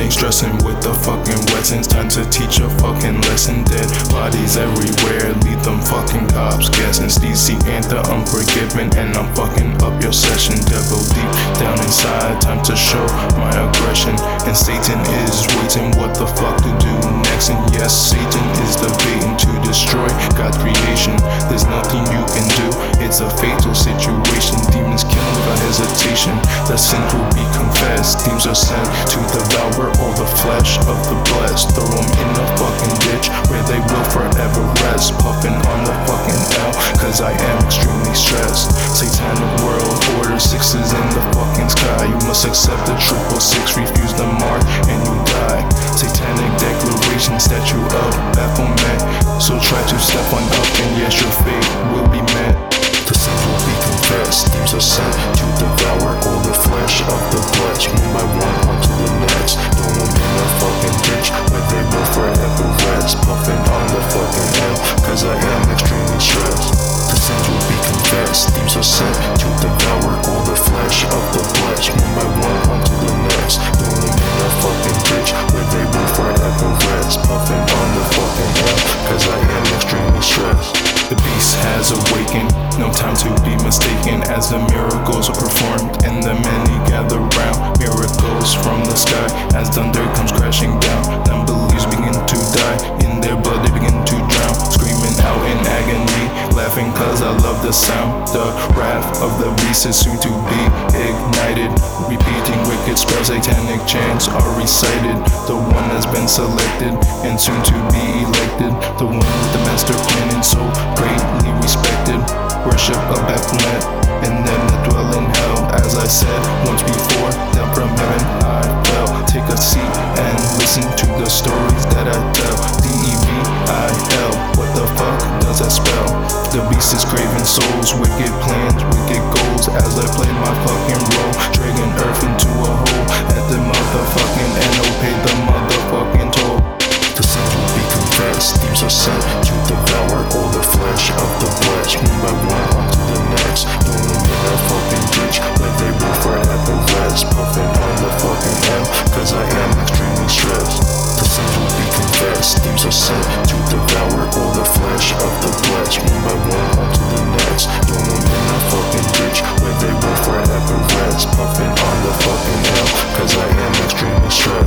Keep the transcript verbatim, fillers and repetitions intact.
ain't stressing with the fucking lessons. Time to teach a fucking lesson. Dead bodies everywhere, leave them fucking cops guessing. Steezy ain't the unforgiven, and I'm fucking up your session. Devil deep down inside, time to show my aggression. And Satan is waiting what the fuck to do next. And yes, Satan is debating to destroy God's creation. There's nothing you can do, it's a fatal situation. Demons killing without hesitation, the sins will be confessed. Demons are sent to devour all the flesh of the blessed. Throw them in the fucking ditch where they will forever rest. Puffing on the fucking L, cause I am extremely stressed. Satanic world order, sixes in the fucking sky. You must accept the triple six, refuse the mark, and you die. Satanic declaration, statue of Baphomet. So try to step on up, and yes, your fate will be met. The sins will be confessed. Demons are sent to devour all the flesh of the blessed. One by one onto the next. Throw them in the fucking ditch where they will forever rest. Puffing on the fucking hell, cause I am extremely stressed. The sins will be confessed. Demons are sent to devour all the flesh of the blessed. One by one onto the next. Throw them in the fucking ditch where they will forever rest. Puffing on the fucking hell, cause I am extremely stressed. The beast has awakened, no time to be mistaken, as the miracles are performed and the many gather round. Miracles from the sky as thunder comes crashing down. Unbelievers begin to die, in their blood they begin to drown. Screaming out in agony, laughing cause I love the sound. The wrath of the beast is soon to be ignited. Repeating wicked spells, satanic chants are recited. The one has been selected and soon to be elected. The one with the master plan and soul greatly respected. Worship of Baphomet, and them that dwell in hell. As I said once before, down from heaven I fell. Take a seat and listen to the stories that I tell. D E V I L, what the fuck does that spell? The beast is craving souls, wicked plans, wicked goals. As I play my fucking role, dragging earth into a hole. At the motherfucking end, oh pay the motherfucking toll. The sins will be confessed. Demons are sent to devour all the flesh of the blessed. One by one onto the next. Throw them in a fucking ditch where they will forever rest. Puffing on the fucking hell, cause I am extremely stressed. The sins will be confessed. Demons are sent to devour all the flesh of the blessed. One by one onto the next. Throw them in a fucking ditch where they will forever rest. Puffing on the fucking hell, cause I am extremely stressed.